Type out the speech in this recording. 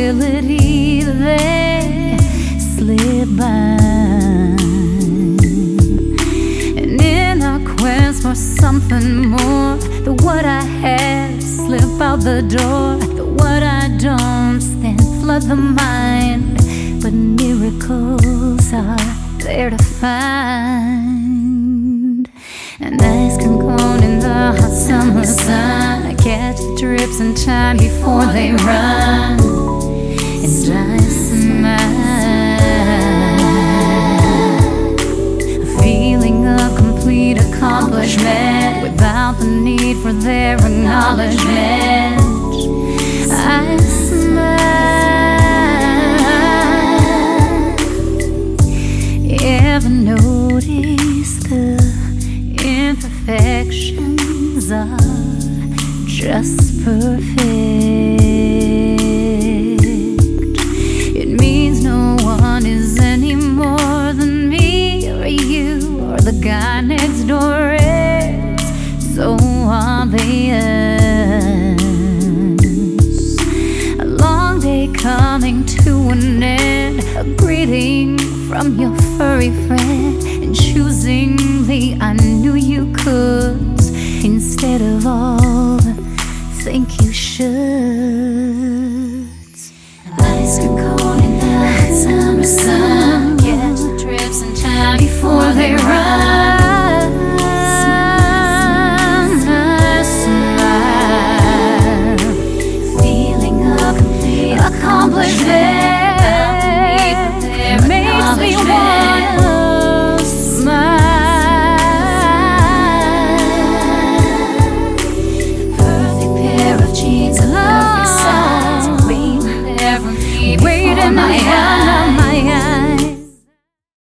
possibility they slip by. And in our quest for something more, the what I have slip out the door. The what I don't then flood the mind. But miracles are there to find. An ice cream cone in the hot summer sun. I catch the drips in time before they run. And I smile, a feeling of complete accomplishment without the need for their acknowledgement. I smile. Ever notice the imperfections are just perfect? It means no one is any more than me or you or the guy next door is. So obvious. A long day coming to an end. A greeting from your furry friend. And choosing the I knew you could instead of all the think you should.